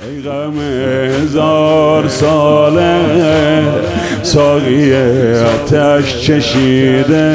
ای غم 1000 ساله ساقی آتش چشیده،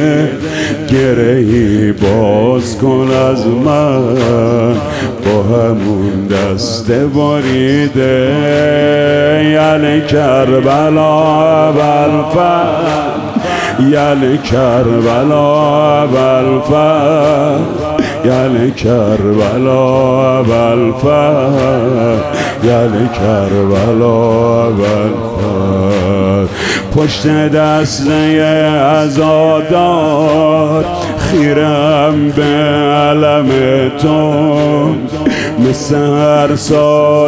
گرهی باز کن از من با همون دست بریده. یل کربلا بالفر، یل کربلا بالفر، یل کربلا بالفر، یل کربلا بالفر. پشت دسته عزادار خیرم به علم تو، مثل هر سال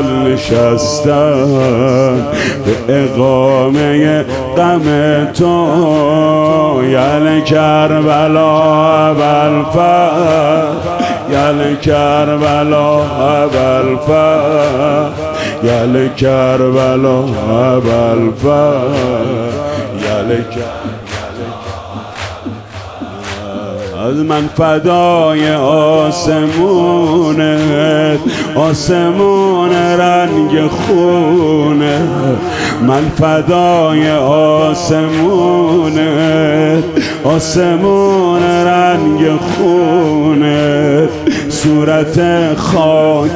نشستم به اقامه غم تو. یل کربلا بالفر، یل کربلا بالفر، یل کربلا بالفر، یل از من فدای آسمونه، آسمون رنگ خونه، من فدای آسمونه، آسمون رنگ خونه. صورت خاک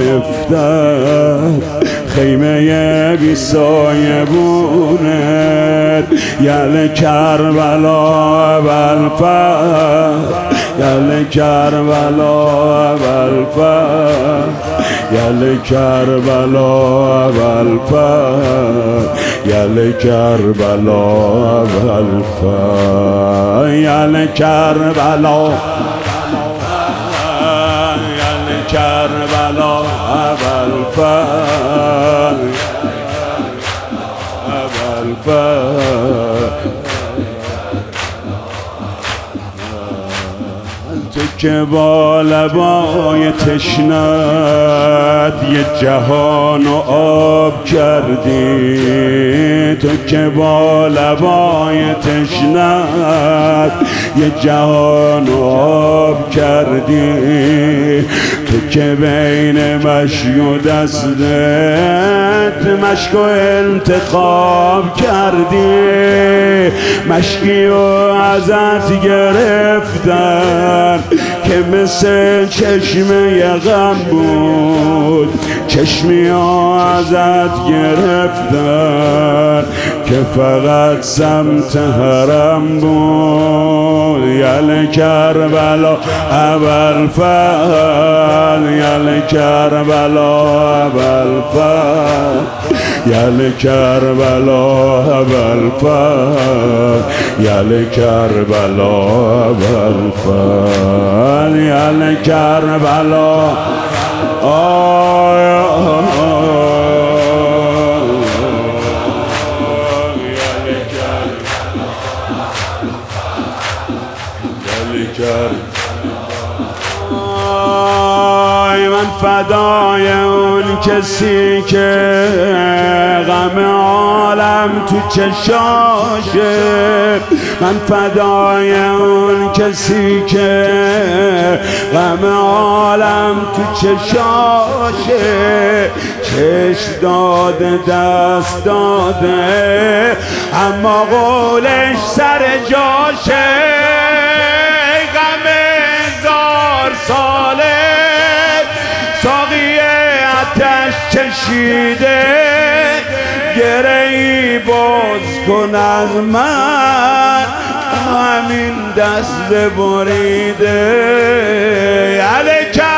گرفتن خیمه بی سایه بونه. یل کربلا بالفر، یل کربلا بالفر، یل کربلا بالفر، یل کربلا بالفر، یل کربلا، یل کربلا بالفر، بالفر. تو که با لبای تشنت یه جهان آب کردی، تو که با لبای تشنت یه جهان آب کردی، تو که بین مشک و دستت مشک و انتخاب کردی، مشکی و ازت گرفتن که مثل چشمه غم بود، چشمی ها ازت گرفتن که فقط سمت حرم بود. یل کربلا بالفر، یل کربلا بالفر، یل کربلا بالفر، یل کربلا بالفر، یل کربلا. من فدای اون کسی که غم عالم تو چشاشه، من فدای اون کسی که غم عالم تو چشاشه. چشم داده دست داده اما قولش سر جاشه. غم 1000 ساله ساقی آتش چشیده، گرهی باز کن از من همین دست بریده. یل